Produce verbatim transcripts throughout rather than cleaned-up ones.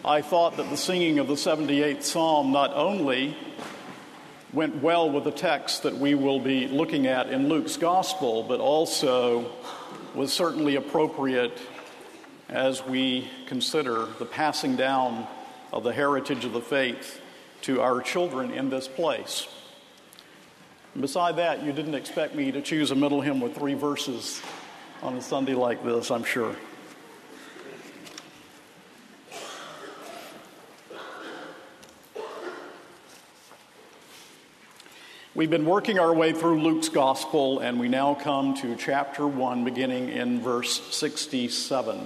I thought that the singing of the seventy-eighth Psalm not only went well with the text that we will be looking at in Luke's Gospel, but also was certainly appropriate as we consider the passing down of the heritage of the faith to our children in this place. And beside that, you didn't expect me to choose a middle hymn with three verses on a Sunday like this, I'm sure. We've been working our way through Luke's Gospel, and we now come to chapter one, beginning in verse sixty-seven.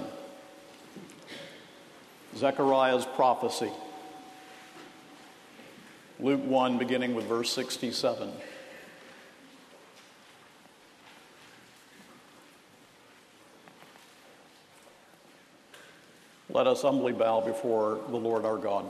Zechariah's prophecy. Luke one, beginning with verse sixty-seven. Let us humbly bow before the Lord our God.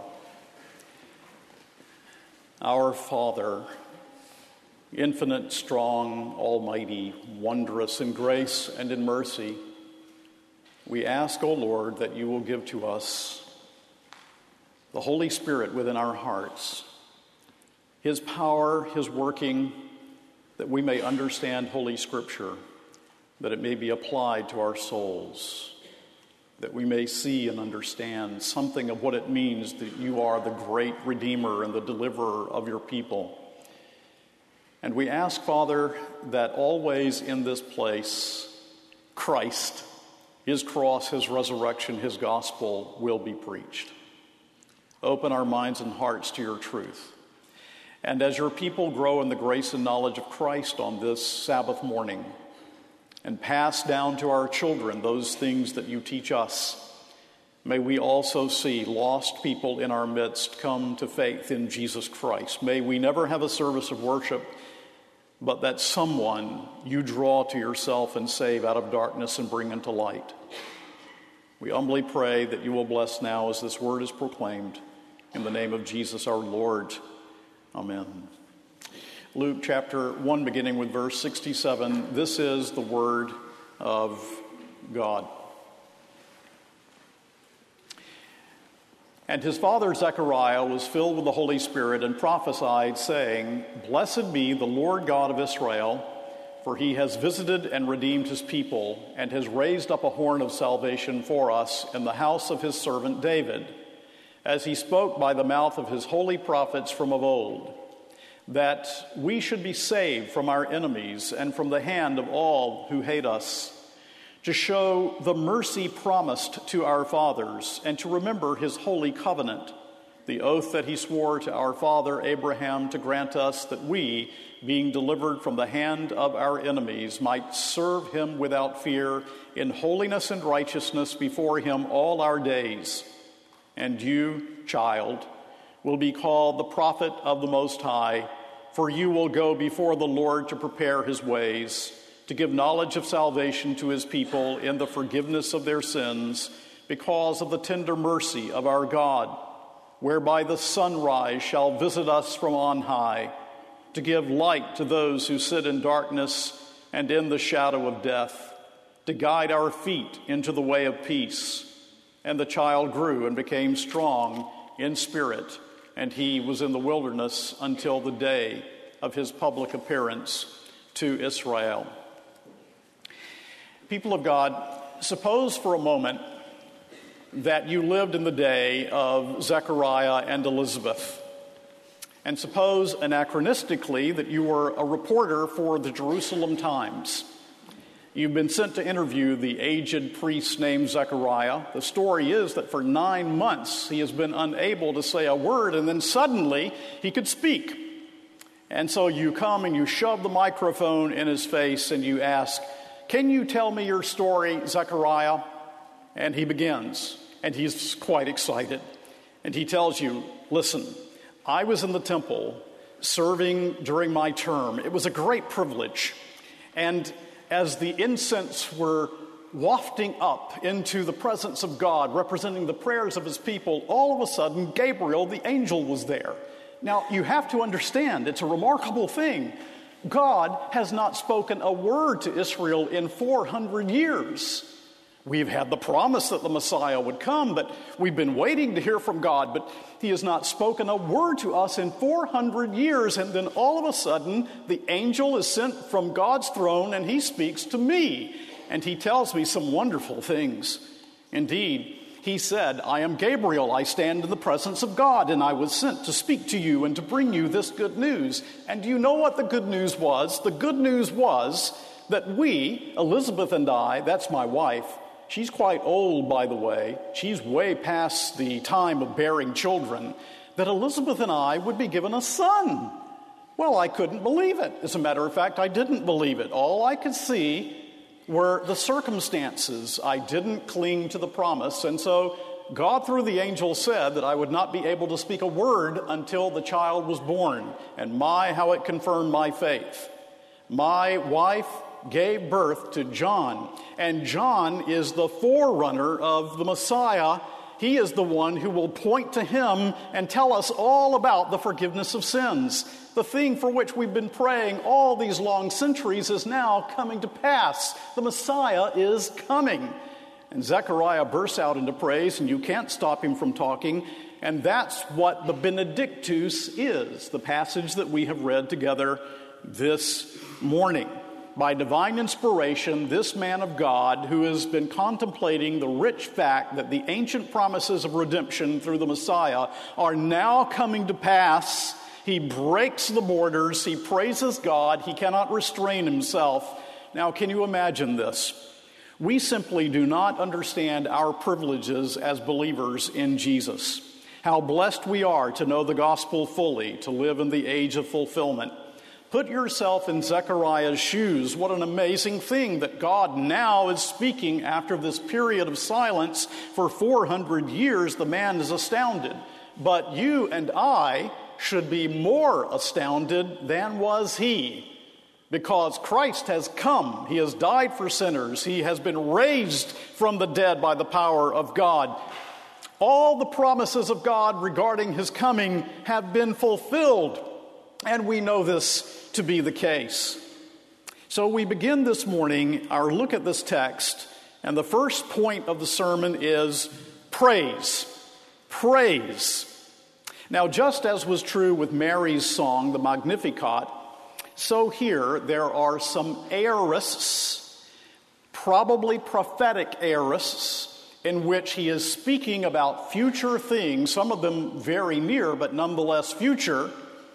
Our Father, infinite, strong, almighty, wondrous in grace and in mercy, we ask, O Lord, that you will give to us the Holy Spirit within our hearts, his power, his working, that we may understand Holy Scripture, that it may be applied to our souls, that we may see and understand something of what it means that you are the great Redeemer and the deliverer of your people. And we ask, Father, that always in this place, Christ, his cross, his resurrection, his gospel will be preached. Open our minds and hearts to your truth. And as your people grow in the grace and knowledge of Christ on this Sabbath morning, and pass down to our children those things that you teach us, may we also see lost people in our midst come to faith in Jesus Christ. May we never have a service of worship, but that someone you draw to yourself and save out of darkness and bring into light. We humbly pray that you will bless now as this word is proclaimed. In the name of Jesus our Lord. Amen. Luke chapter one, beginning with verse sixty-seven. This is the word of God. And his father Zechariah was filled with the Holy Spirit and prophesied, saying, Blessed be the Lord God of Israel, for he has visited and redeemed his people, and has raised up a horn of salvation for us in the house of his servant David, as he spoke by the mouth of his holy prophets from of old, that we should be saved from our enemies and from the hand of all who hate us, to show the mercy promised to our fathers, and to remember his holy covenant, the oath that he swore to our father Abraham to grant us that we, being delivered from the hand of our enemies, might serve him without fear in holiness and righteousness before him all our days. And you, child, will be called the prophet of the Most High, for you will go before the Lord to prepare his ways, to give knowledge of salvation to his people in the forgiveness of their sins, because of the tender mercy of our God, whereby the sunrise shall visit us from on high, to give light to those who sit in darkness and in the shadow of death, to guide our feet into the way of peace. And the child grew and became strong in spirit, and he was in the wilderness until the day of his public appearance to Israel. People of God, suppose for a moment that you lived in the day of Zechariah and Elizabeth. And suppose anachronistically that you were a reporter for the Jerusalem Times. You've been sent to interview the aged priest named Zechariah. The story is that for nine months he has been unable to say a word, and then suddenly he could speak. And so you come and you shove the microphone in his face and you ask, Can you tell me your story, Zechariah? And he begins, and he's quite excited. And he tells you, Listen, I was in the temple serving during my term. It was a great privilege. And as the incense were wafting up into the presence of God, representing the prayers of his people, all of a sudden, Gabriel, the angel, was there. Now, you have to understand, it's a remarkable thing. God has not spoken a word to Israel in four hundred years. We've had the promise that the Messiah would come, but we've been waiting to hear from God, but he has not spoken a word to us in four hundred years. And then all of a sudden, the angel is sent from God's throne, and he speaks to me, and he tells me some wonderful things. Indeed, he said, I am Gabriel. I stand in the presence of God, and I was sent to speak to you and to bring you this good news. And do you know what the good news was? The good news was that we, Elizabeth and I, that's my wife, she's quite old, by the way. She's way past the time of bearing children. That Elizabeth and I would be given a son. Well, I couldn't believe it. As a matter of fact, I didn't believe it. All I could see were the circumstances. I didn't cling to the promise. And so God, through the angel, said that I would not be able to speak a word until the child was born. And my, how it confirmed my faith. My wife gave birth to John, and John is the forerunner of the Messiah. He is the one who will point to him and tell us all about the forgiveness of sins. The thing for which we've been praying all these long centuries is now coming to pass. The Messiah is coming. And Zechariah bursts out into praise, and you can't stop him from talking. And that's what the Benedictus is, the passage that we have read together this morning. By divine inspiration, this man of God, who has been contemplating the rich fact that the ancient promises of redemption through the Messiah are now coming to pass, he breaks the borders, he praises God, he cannot restrain himself. Now, can you imagine this? We simply do not understand our privileges as believers in Jesus. How blessed we are to know the gospel fully, to live in the age of fulfillment. Put yourself in Zechariah's shoes. What an amazing thing that God now is speaking after this period of silence for four hundred years. The man is astounded. But you and I should be more astounded than was he, because Christ has come. He has died for sinners. He has been raised from the dead by the power of God. All the promises of God regarding his coming have been fulfilled. And we know this to be the case. So we begin this morning our look at this text, and the first point of the sermon is praise. Praise. Now, just as was true with Mary's song, the Magnificat, so here there are some aorists, probably prophetic aorists, in which he is speaking about future things, some of them very near, but nonetheless future,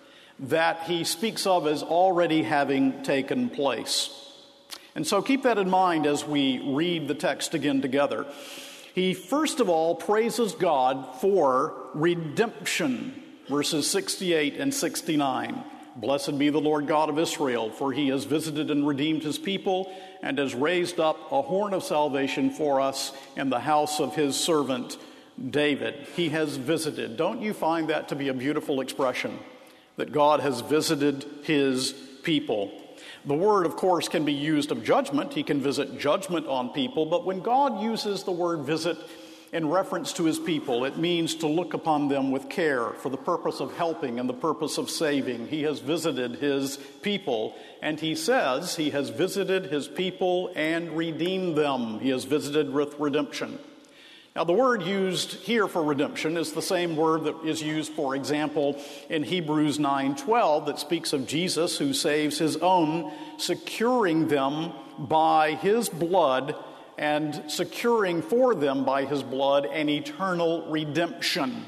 that he speaks of as already having taken place. And so keep that in mind as we read the text again together. He first of all praises God for redemption, verses sixty-eight and sixty-nine. Blessed be the Lord God of Israel, for he has visited and redeemed his people and has raised up a horn of salvation for us in the house of his servant David. He has visited. Don't you find that to be a beautiful expression? That God has visited his people. The word, of course, can be used of judgment. He can visit judgment on people. But when God uses the word visit in reference to his people, it means to look upon them with care for the purpose of helping and the purpose of saving. He has visited his people, and he says he has visited his people and redeemed them. He has visited with redemption. Now, the word used here for redemption is the same word that is used, for example, in Hebrews nine twelve that speaks of Jesus who saves his own, securing them by his blood and securing for them by his blood an eternal redemption.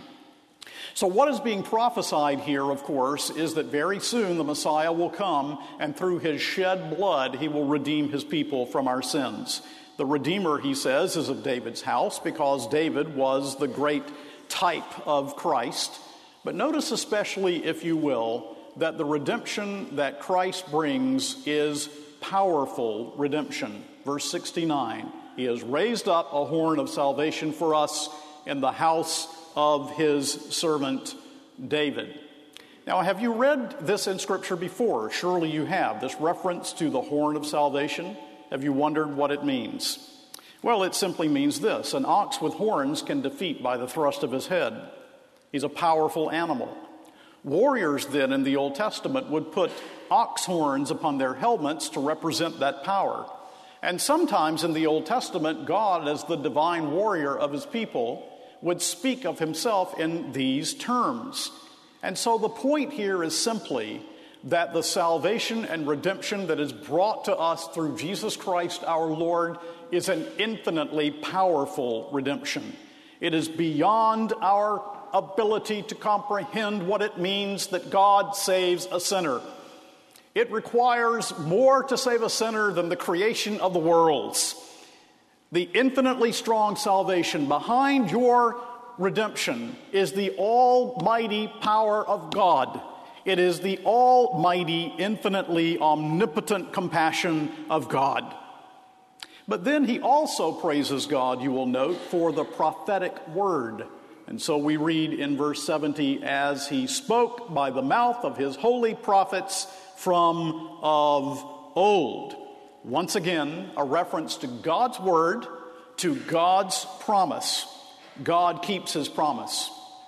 So what is being prophesied here, of course, is that very soon the Messiah will come, and through his shed blood he will redeem his people from our sins. The Redeemer, he says, is of David's house because David was the great type of Christ. But notice especially, if you will, that the redemption that Christ brings is powerful redemption. Verse sixty-nine, he has raised up a horn of salvation for us in the house of his servant David. Now, have you read this in Scripture before? Surely you have. This reference to the horn of salvation. Have you wondered what it means? Well, it simply means this. An ox with horns can defeat by the thrust of his head. He's a powerful animal. Warriors then in the Old Testament would put ox horns upon their helmets to represent that power. And sometimes in the Old Testament, God, as the divine warrior of his people, would speak of himself in these terms. And so the point here is simply that the salvation and redemption that is brought to us through Jesus Christ our Lord is an infinitely powerful redemption. It is beyond our ability to comprehend what it means that God saves a sinner. It requires more to save a sinner than the creation of the worlds. The infinitely strong salvation behind your redemption is the almighty power of God. It is the almighty, infinitely omnipotent compassion of God. But then he also praises God, you will note, for the prophetic word. And so we read in verse seventy, as he spoke by the mouth of his holy prophets from of old. Once again, a reference to God's word, to God's promise. God keeps his promise.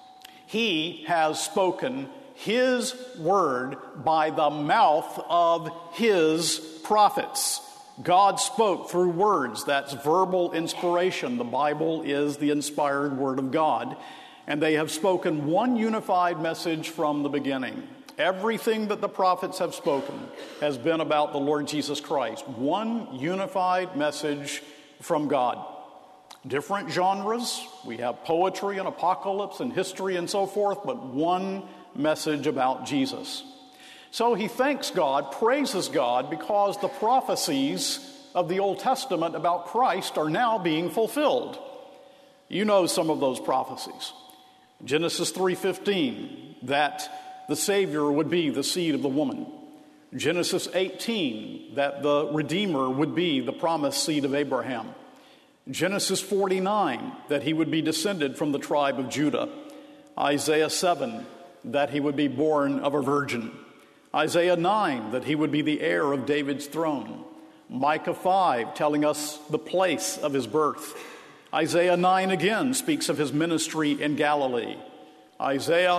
He has spoken his word by the mouth of his prophets. God spoke through words. That's verbal inspiration. The Bible is the inspired word of God. And they have spoken one unified message from the beginning. Everything that the prophets have spoken has been about the Lord Jesus Christ. One unified message from God. Different genres. We have poetry and apocalypse and history and so forth, but one message about Jesus. So he thanks God, praises God, because the prophecies of the Old Testament about Christ are now being fulfilled. You know some of those prophecies. Genesis three fifteen, that the Savior would be the seed of the woman. Genesis eighteen, that the Redeemer would be the promised seed of Abraham. Genesis forty-nine, that he would be descended from the tribe of Judah. Isaiah seven, that he would be born of a virgin. Isaiah nine, that he would be the heir of David's throne. Micah five, telling us the place of his birth. Isaiah nine again speaks of his ministry in Galilee. Isaiah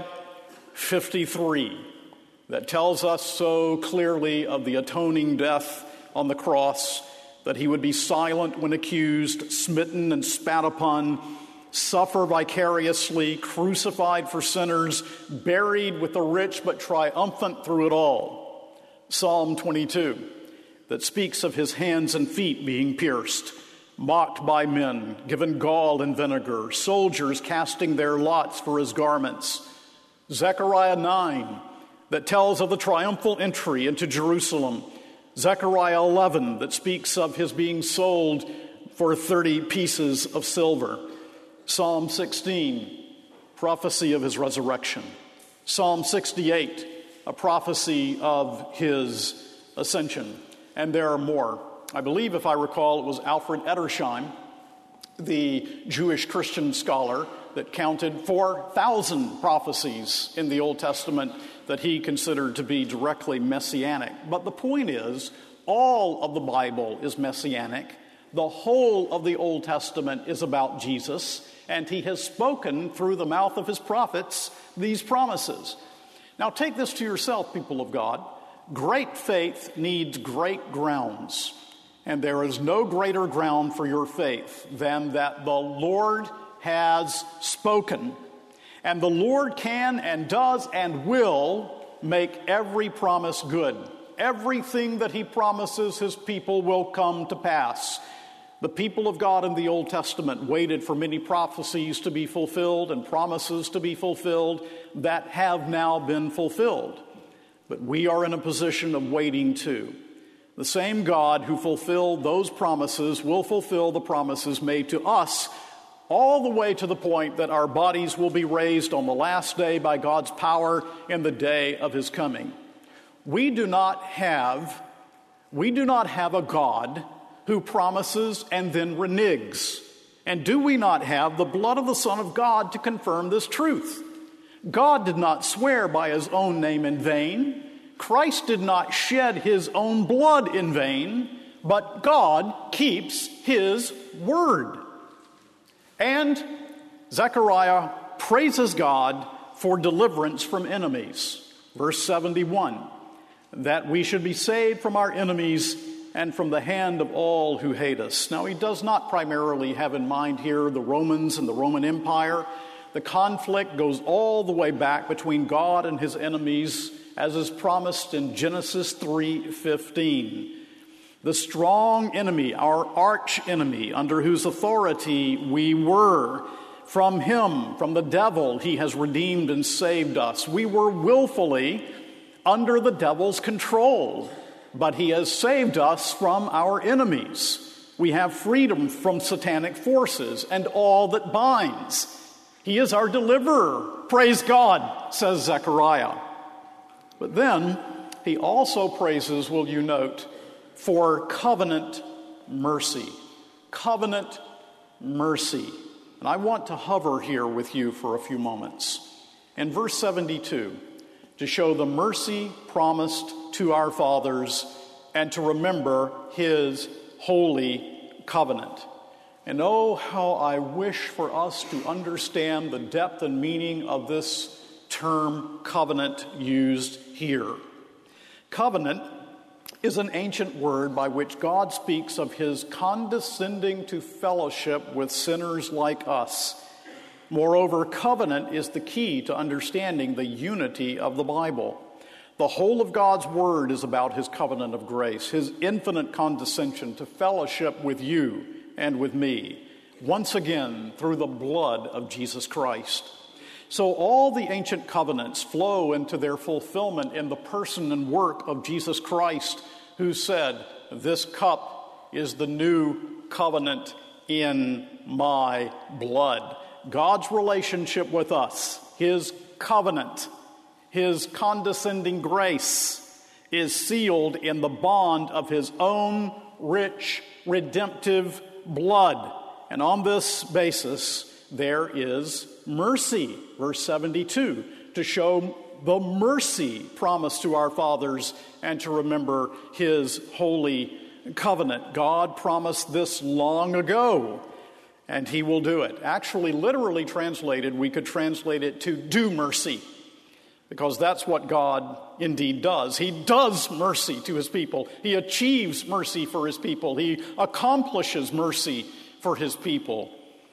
fifty-three, that tells us so clearly of the atoning death on the cross, that he would be silent when accused, smitten and spat upon, suffer vicariously, crucified for sinners, buried with the rich, but triumphant through it all. Psalm twenty-two, that speaks of his hands and feet being pierced, mocked by men, given gall and vinegar, soldiers casting their lots for his garments. Zechariah nine, that tells of the triumphal entry into Jerusalem. Zechariah eleven, that speaks of his being sold for thirty pieces of silver. Psalm sixteen, prophecy of his resurrection. Psalm sixty-eight, a prophecy of his ascension. And there are more. I believe, if I recall, it was Alfred Edersheim, the Jewish Christian scholar, that counted four thousand prophecies in the Old Testament that he considered to be directly messianic. But the point is, all of the Bible is messianic. The whole of the Old Testament is about Jesus, and he has spoken through the mouth of his prophets these promises. Now take this to yourself, people of God. Great faith needs great grounds, and there is no greater ground for your faith than that the Lord has spoken. And the Lord can and does and will make every promise good. Everything that he promises his people will come to pass. The people of God in the Old Testament waited for many prophecies to be fulfilled and promises to be fulfilled that have now been fulfilled. But we are in a position of waiting too. The same God who fulfilled those promises will fulfill the promises made to us, all the way to the point that our bodies will be raised on the last day by God's power in the day of his coming. We do not have, we do not have a God who promises and then reneges. And do we not have the blood of the Son of God to confirm this truth? God did not swear by his own name in vain. Christ did not shed his own blood in vain, but God keeps his word. And Zechariah praises God for deliverance from enemies. Verse seventy-one, that we should be saved from our enemies and from the hand of all who hate us. Now, he does not primarily have in mind here the Romans and the Roman Empire. The conflict goes all the way back between God and his enemies, as is promised in Genesis three fifteen. The strong enemy, our arch enemy, under whose authority we were, from him, from the devil, he has redeemed and saved us. We were willfully under the devil's control, but he has saved us from our enemies. We have freedom from satanic forces and all that binds. He is our deliverer. Praise God, says Zechariah. But then he also praises, will you note, for covenant mercy. Covenant mercy. And I want to hover here with you for a few moments. In verse seventy-two, to show the mercy promised to our fathers and to remember his holy covenant. And oh, how I wish for us to understand the depth and meaning of this term covenant used here. Covenant is an ancient word by which God speaks of his condescending to fellowship with sinners like us. Moreover, covenant is the key to understanding the unity of the Bible. The whole of God's word is about his covenant of grace, his infinite condescension to fellowship with you and with me, once again through the blood of Jesus Christ. So all the ancient covenants flow into their fulfillment in the person and work of Jesus Christ, who said, "This cup is the new covenant in my blood." God's relationship with us, his covenant, his condescending grace, is sealed in the bond of his own rich, redemptive blood. And on this basis, there is mercy, verse seventy-two, to show the mercy promised to our fathers and to remember his holy covenant. God promised this long ago, and he will do it. Actually, literally translated, we could translate it to do mercy, because that's what God indeed does. He does mercy to his people. He achieves mercy for his people. He accomplishes mercy for his people.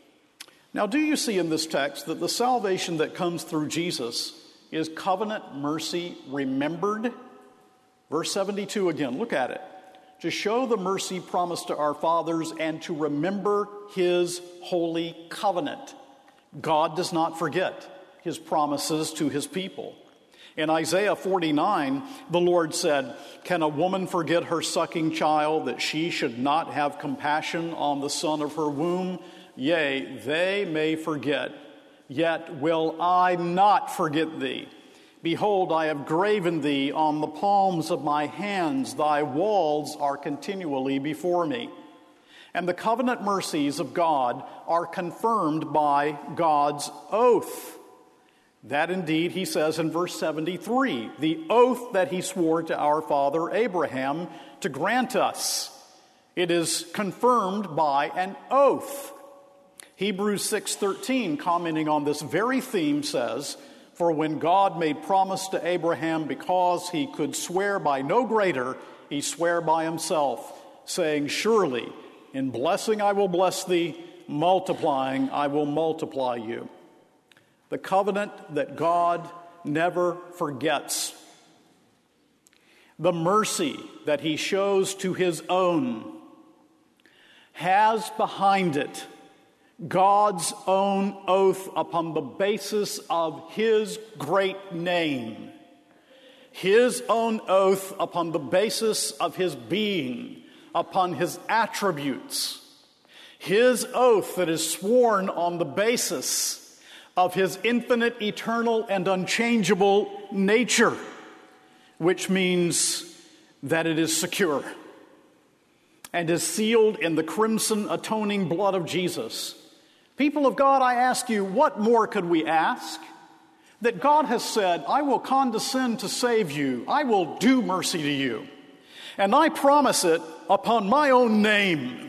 Now, do you see in this text that the salvation that comes through Jesus is covenant mercy remembered? Verse seventy-two again, look at it. To show the mercy promised to our fathers and to remember his holy covenant. God does not forget his promises to his people. In Isaiah forty-nine, the Lord said, "Can a woman forget her sucking child, that she should not have compassion on the son of her womb? Yea, they may forget, yet will I not forget thee. Behold, I have graven thee on the palms of my hands. Thy walls are continually before me." And the covenant mercies of God are confirmed by God's oath. That indeed, he says in verse seventy-three, the oath that he swore to our father Abraham to grant us. It is confirmed by an oath. Hebrews six thirteen, commenting on this very theme, says, "For when God made promise to Abraham because he could swear by no greater, he sware by himself, saying, Surely in blessing I will bless thee, multiplying I will multiply you." The covenant that God never forgets. The mercy that he shows to his own has behind it God's own oath upon the basis of his great name. His own oath upon the basis of his being, upon his attributes. His oath that is sworn on the basis of his infinite, eternal, and unchangeable nature, which means that it is secure and is sealed in the crimson atoning blood of Jesus. People of God, I ask you, what more could we ask? That God has said, "I will condescend to save you. I will do mercy to you. And I promise it upon my own name.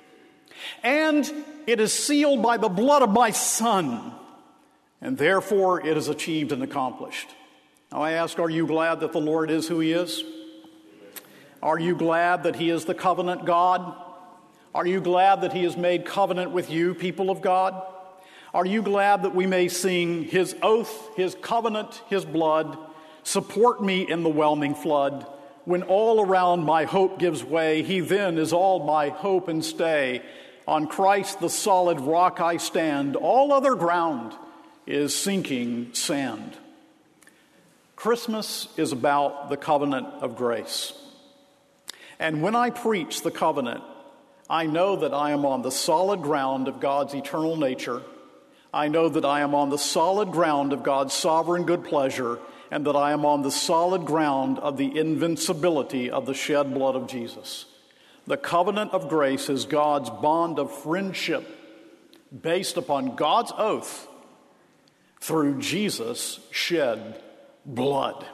And it is sealed by the blood of my Son. And therefore it is achieved and accomplished." Now I ask, are you glad that the Lord is who he is? Are you glad that he is the covenant God? Are you glad that he has made covenant with you, people of God? Are you glad that we may sing his oath, his covenant, his blood, support me in the whelming flood? When all around my hope gives way, he then is all my hope and stay. On Christ the solid rock I stand, all other ground is sinking sand. Christmas is about the covenant of grace. And when I preach the covenant, I know that I am on the solid ground of God's eternal nature. I know that I am on the solid ground of God's sovereign good pleasure, and that I am on the solid ground of the invincibility of the shed blood of Jesus. The covenant of grace is God's bond of friendship based upon God's oath through Jesus' shed blood.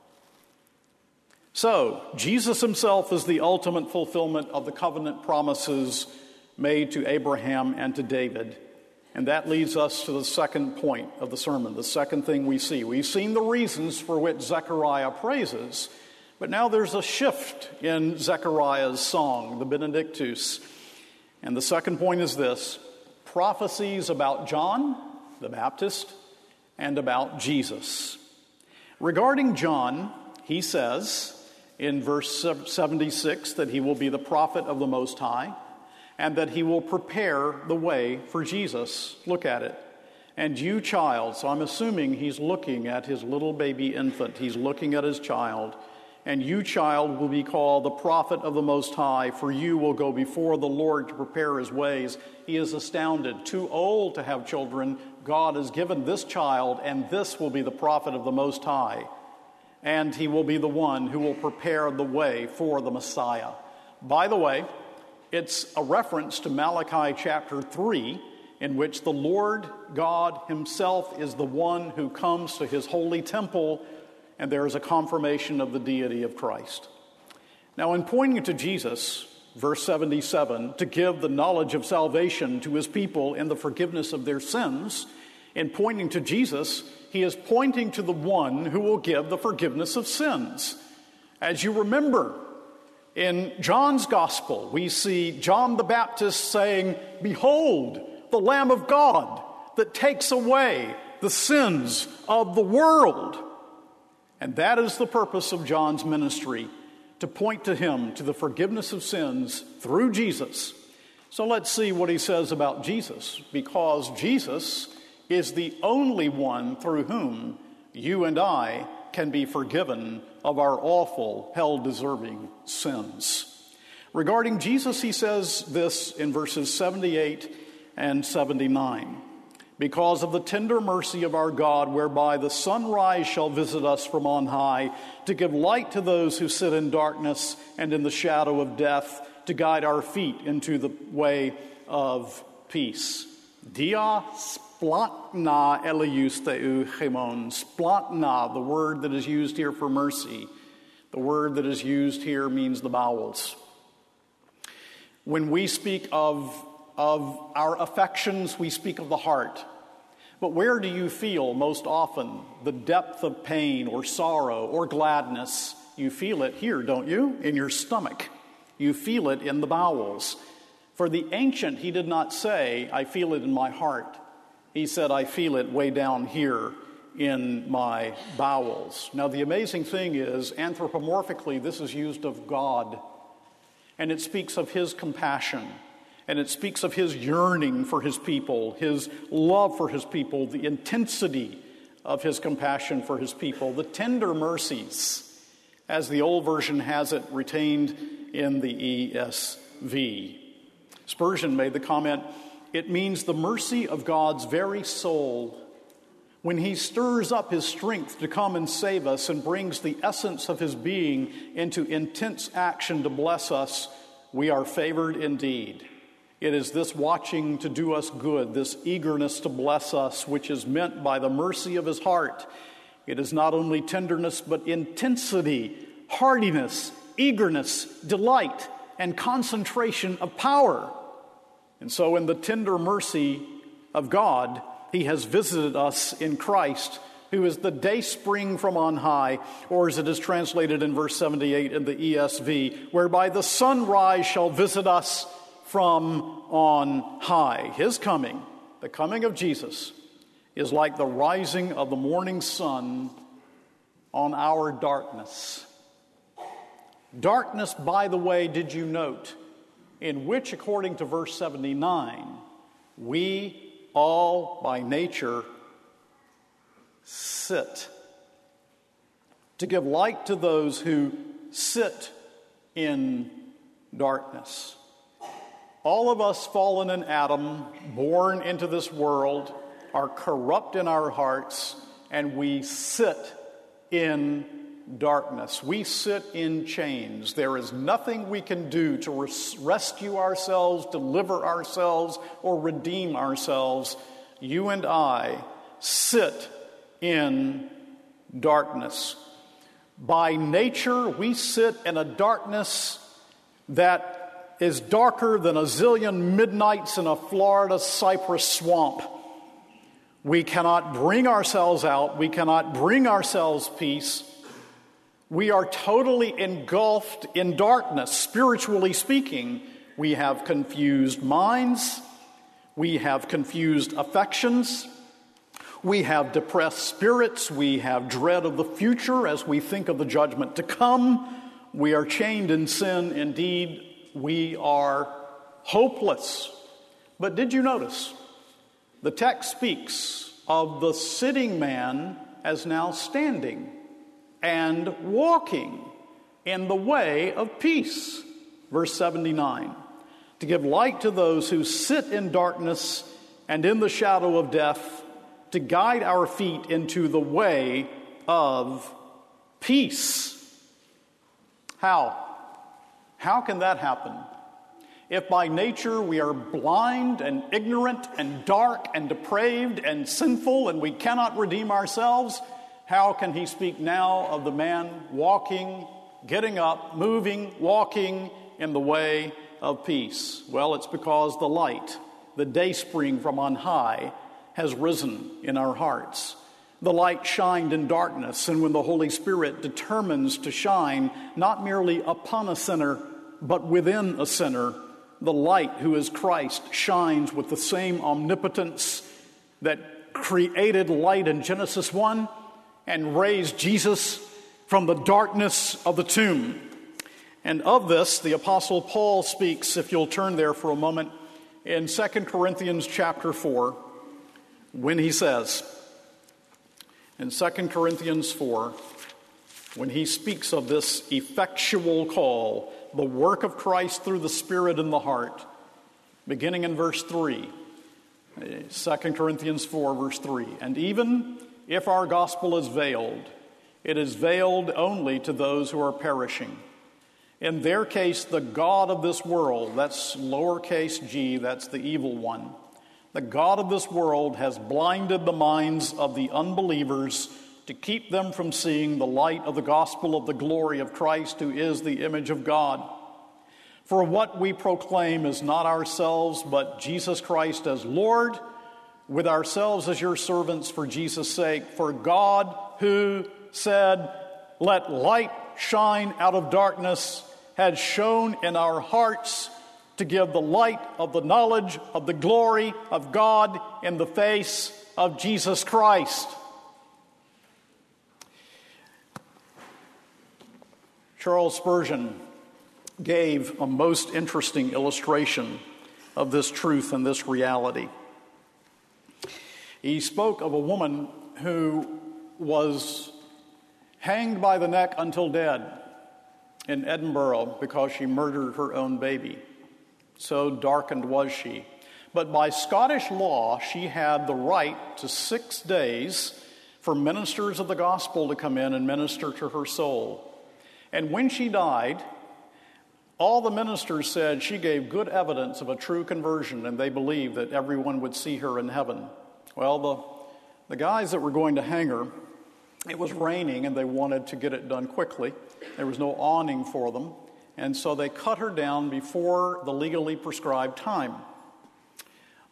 So, Jesus himself is the ultimate fulfillment of the covenant promises made to Abraham and to David. And that leads us to the second point of the sermon, the second thing we see. We've seen the reasons for which Zechariah praises, but now there's a shift in Zechariah's song, the Benedictus. And the second point is this: prophecies about John the Baptist and about Jesus. Regarding John, he says in verse seventy-six that he will be the prophet of the Most High, and that he will prepare the way for Jesus. Look at it. And you, child, so I'm assuming he's looking at his little baby infant. He's looking at his child. And you, child, will be called the prophet of the Most High, for you will go before the Lord to prepare his ways. He is astounded, too old to have children. God has given this child, and this will be the prophet of the Most High. And he will be the one who will prepare the way for the Messiah. By the way, it's a reference to Malachi chapter three, in which the Lord God himself is the one who comes to his holy temple, and there is a confirmation of the deity of Christ. Now, in pointing to Jesus, verse seventy-seven, to give the knowledge of salvation to his people in the forgiveness of their sins, in pointing to Jesus, he is pointing to the one who will give the forgiveness of sins. As you remember, in John's gospel, we see John the Baptist saying, "Behold, the Lamb of God that takes away the sins of the world." And that is the purpose of John's ministry, to point to him, to the forgiveness of sins through Jesus. So let's see what he says about Jesus, because Jesus is the only one through whom you and I can be forgiven of our awful, hell-deserving sins. Regarding Jesus, he says this in verses seventy-eight and seventy-nine. Because of the tender mercy of our God, whereby the sunrise shall visit us from on high, to give light to those who sit in darkness and in the shadow of death, to guide our feet into the way of peace. Dia splantna eleus theu chemon. Splantna, the word that is used here for mercy. The word that is used here means the bowels. When we speak of Of our affections, we speak of the heart. But where do you feel most often the depth of pain or sorrow or gladness? You feel it here, don't you? In your stomach. You feel it in the bowels. For the ancient, he did not say, "I feel it in my heart." He said, "I feel it way down here in my bowels." Now, the amazing thing is, anthropomorphically, this is used of God. And it speaks of his compassion. And it speaks of his yearning for his people, his love for his people, the intensity of his compassion for his people, the tender mercies, as the old version has it retained in the E S V. Spurgeon made the comment, "It means the mercy of God's very soul. When he stirs up his strength to come and save us and brings the essence of his being into intense action to bless us, we are favored indeed. It is this watching to do us good, this eagerness to bless us, which is meant by the mercy of his heart. It is not only tenderness, but intensity, heartiness, eagerness, delight, and concentration of power." And so in the tender mercy of God, he has visited us in Christ who is the day spring from on high, or as it is translated in verse seventy-eight in the E S V, whereby the sunrise shall visit us from on high. His coming, the coming of Jesus, is like the rising of the morning sun on our darkness. Darkness, by the way, did you note, in which, according to verse seventy-nine, we all by nature sit. To give light to those who sit in darkness. All of us fallen in Adam, born into this world, are corrupt in our hearts, and we sit in darkness. We sit in chains. There is nothing we can do to res- rescue ourselves, deliver ourselves, or redeem ourselves. You and I sit in darkness. By nature, we sit in a darkness that is darker than a zillion midnights in a Florida cypress swamp. We cannot bring ourselves out. We cannot bring ourselves peace. We are totally engulfed in darkness, spiritually speaking. We have confused minds. We have confused affections. We have depressed spirits. We have dread of the future as we think of the judgment to come. We are chained in sin. Indeed, we are hopeless. But did you notice? The text speaks of the sitting man as now standing and walking in the way of peace. Verse seventy-nine, to give light to those who sit in darkness and in the shadow of death, to guide our feet into the way of peace. How? How can that happen? If by nature we are blind and ignorant and dark and depraved and sinful and we cannot redeem ourselves, how can he speak now of the man walking, getting up, moving, walking in the way of peace? Well, it's because the light, the dayspring from on high, has risen in our hearts. The light shined in darkness, and when the Holy Spirit determines to shine not merely upon a sinner, but within a sinner, the light, who is Christ, shines with the same omnipotence that created light in Genesis one and raised Jesus from the darkness of the tomb. And of this, the Apostle Paul speaks, if you'll turn there for a moment, in Second Corinthians chapter four, when he says, in Second Corinthians four, when he speaks of this effectual call, the work of Christ through the Spirit in the heart, beginning in verse three, Second Corinthians four, verse three, and even if our gospel is veiled, it is veiled only to those who are perishing. In their case, the God of this world, that's lowercase g, that's the evil one, the God of this world has blinded the minds of the unbelievers to keep them from seeing the light of the gospel of the glory of Christ, who is the image of God. For what we proclaim is not ourselves, but Jesus Christ as Lord, with ourselves as your servants for Jesus' sake. For God, who said, "Let light shine out of darkness," had shone in our hearts to give the light of the knowledge of the glory of God in the face of Jesus Christ. Charles Spurgeon gave a most interesting illustration of this truth and this reality. He spoke of a woman who was hanged by the neck until dead in Edinburgh because she murdered her own baby. So darkened was she. But by Scottish law, she had the right to six days for ministers of the gospel to come in and minister to her soul. And when she died, all the ministers said she gave good evidence of a true conversion, and they believed that everyone would see her in heaven. Well, the, the guys that were going to hang her, it was raining, and they wanted to get it done quickly. There was no awning for them. And so they cut her down before the legally prescribed time.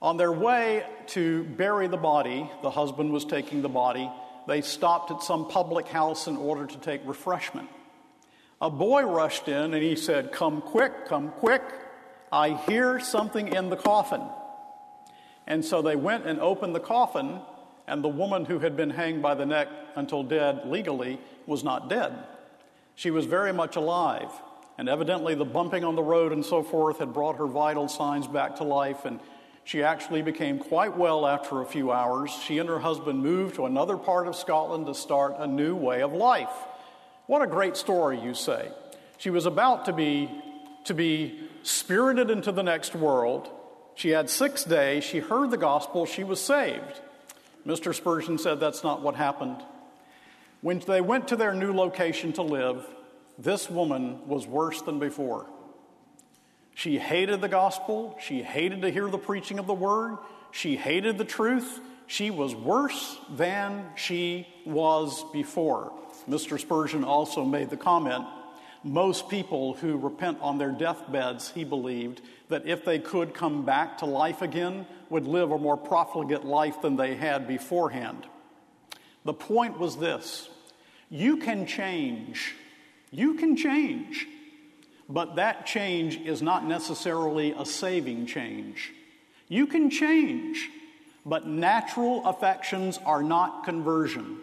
On their way to bury the body, the husband was taking the body, they stopped at some public house in order to take refreshment. A boy rushed in and he said, "Come quick, come quick, I hear something in the coffin." And so they went and opened the coffin, and the woman who had been hanged by the neck until dead legally was not dead. She was very much alive, and evidently the bumping on the road and so forth had brought her vital signs back to life, and she actually became quite well after a few hours. She and her husband moved to another part of Scotland to start a new way of life. What a great story, you say. She was about to be, to be spirited into the next world. She had six days. She heard the gospel. She was saved. Mister Spurgeon said that's not what happened. When they went to their new location to live, this woman was worse than before. She hated the gospel. She hated to hear the preaching of the word. She hated the truth. She was worse than she was before. Mister Spurgeon also made the comment, most people who repent on their deathbeds, he believed, that if they could come back to life again, would live a more profligate life than they had beforehand. The point was this: you can change. You can change. But that change is not necessarily a saving change. You can change, but natural affections are not conversion.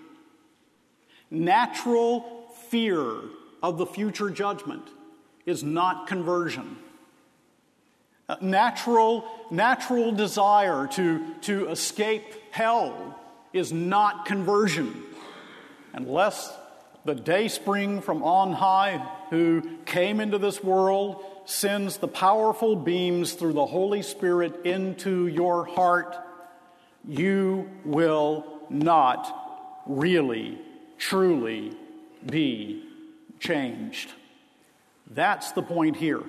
Natural fear of the future judgment is not conversion. Uh, natural, natural desire to, to escape hell is not conversion. Unless the dayspring from on high who came into this world sends the powerful beams through the Holy Spirit into your heart, you will not really, truly be changed. That's the point here.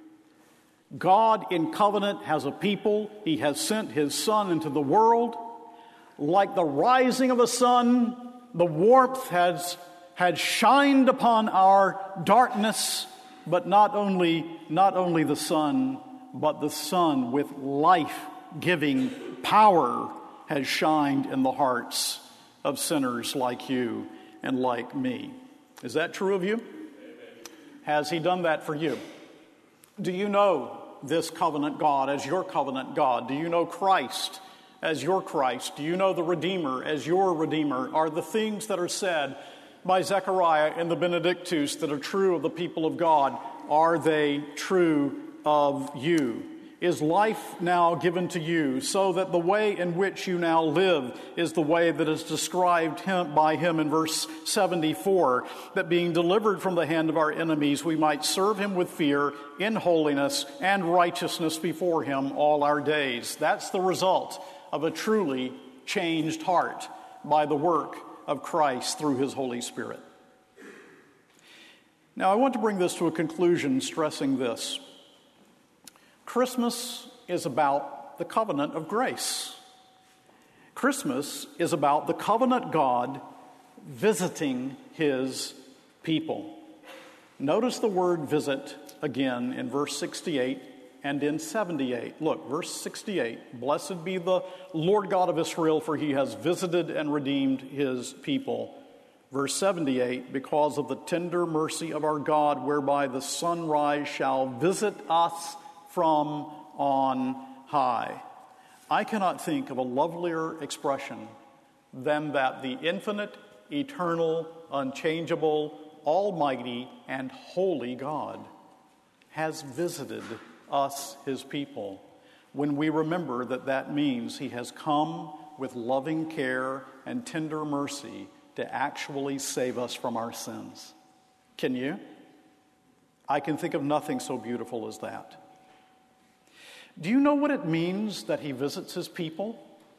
God in covenant has a people. He has sent his Son into the world. Like the rising of a sun, the warmth has had shined upon our darkness, but not only, not only the sun, but the sun with life-giving power has shined in the hearts of sinners like you and like me. Is that true of you? Amen. Has he done that for you? Do you know this covenant God as your covenant God? Do you know Christ as your Christ? Do you know the Redeemer as your Redeemer? Are the things that are said by Zechariah in the Benedictus that are true of the people of God, are they true of you? Is life now given to you so that the way in which you now live is the way that is described him, by him in verse seventy-four, that being delivered from the hand of our enemies, we might serve him with fear in holiness and righteousness before him all our days? That's the result of a truly changed heart by the work of Christ through his Holy Spirit. Now, I want to bring this to a conclusion, stressing this. Christmas is about the covenant of grace. Christmas is about the covenant God visiting his people. Notice the word visit again in verse sixty-eight and in seventy-eight. Look, verse sixty-eight, blessed be the Lord God of Israel, for he has visited and redeemed his people. Verse seventy-eight, because of the tender mercy of our God, whereby the sunrise shall visit us from on high. I cannot think of a lovelier expression than that the infinite, eternal, unchangeable, almighty, and holy God has visited us, his people, when we remember that that means he has come with loving care and tender mercy to actually save us from our sins. Can you? I can think of nothing so beautiful as that. Do you know what it means that he visits his people?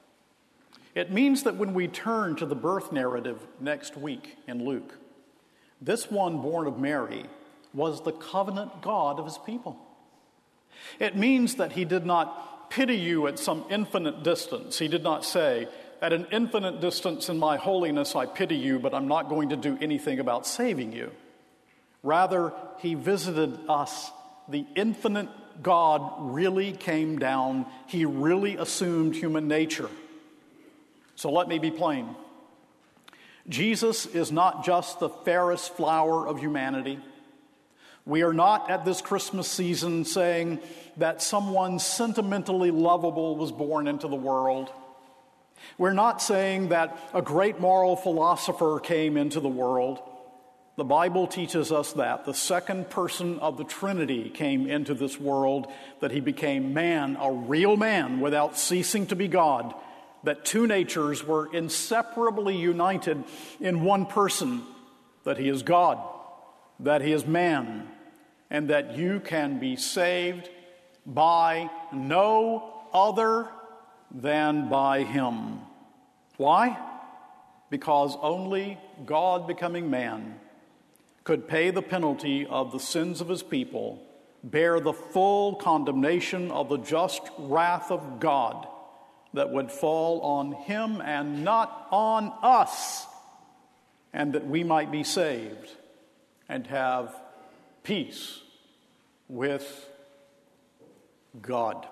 It means that when we turn to the birth narrative next week in Luke, this one born of Mary was the covenant God of his people. It means that he did not pity you at some infinite distance. He did not say, at an infinite distance in my holiness I pity you, but I'm not going to do anything about saving you. Rather, he visited us, the infinite God really came down. He really assumed human nature. So let me be plain. Jesus is not just the fairest flower of humanity. We are not at this Christmas season saying that someone sentimentally lovable was born into the world. We're not saying that a great moral philosopher came into the world. The Bible teaches us that the second person of the Trinity came into this world, that he became man, a real man without ceasing to be God, that two natures were inseparably united in one person, that he is God, that he is man, and that you can be saved by no other than by him. Why? Because only God becoming man could pay the penalty of the sins of his people, bear the full condemnation of the just wrath of God that would fall on him and not on us, and that we might be saved and have peace with God.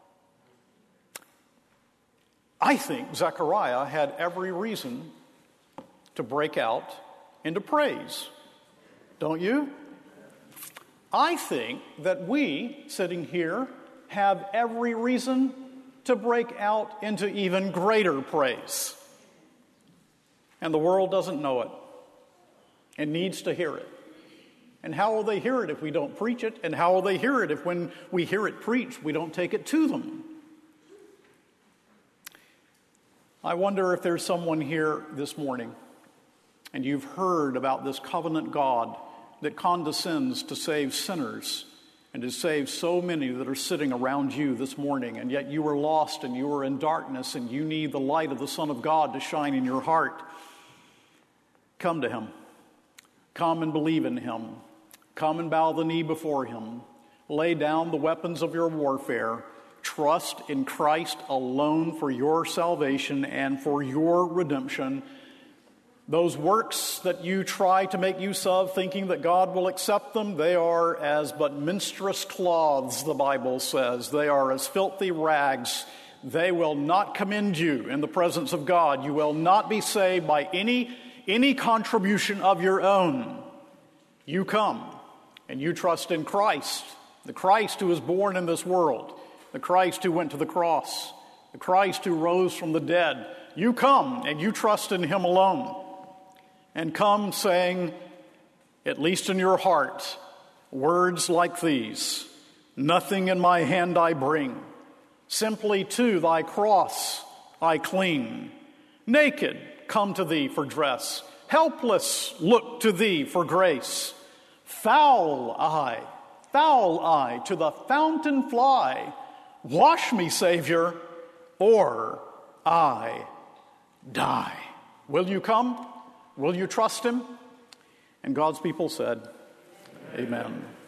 I think Zechariah had every reason to break out into praise. Don't you? I think that we, sitting here, have every reason to break out into even greater praise. And the world doesn't know it and needs to hear it. And how will they hear it if we don't preach it? And how will they hear it if when we hear it preached, we don't take it to them? I wonder if there's someone here this morning and you've heard about this covenant God that condescends to save sinners and to save so many that are sitting around you this morning, and yet you are lost and you are in darkness and you need the light of the Son of God to shine in your heart. Come to him. Come and believe in him. Come and bow the knee before him. Lay down the weapons of your warfare. Trust in Christ alone for your salvation and for your redemption. Those works that you try to make use of, thinking that God will accept them, they are as but minstrous cloths, the Bible says. They are as filthy rags. They will not commend you in the presence of God. You will not be saved by any, any contribution of your own. You come and you trust in Christ, the Christ who was born in this world, the Christ who went to the cross, the Christ who rose from the dead. You come and you trust in him alone. And come saying, at least in your heart, words like these: nothing in my hand I bring, simply to thy cross I cling. Naked, come to thee for dress, helpless, look to thee for grace. Foul I, foul I, to the fountain fly. Wash me, Savior, or I die. Will you come? Will you trust him? And God's people said, amen. Amen.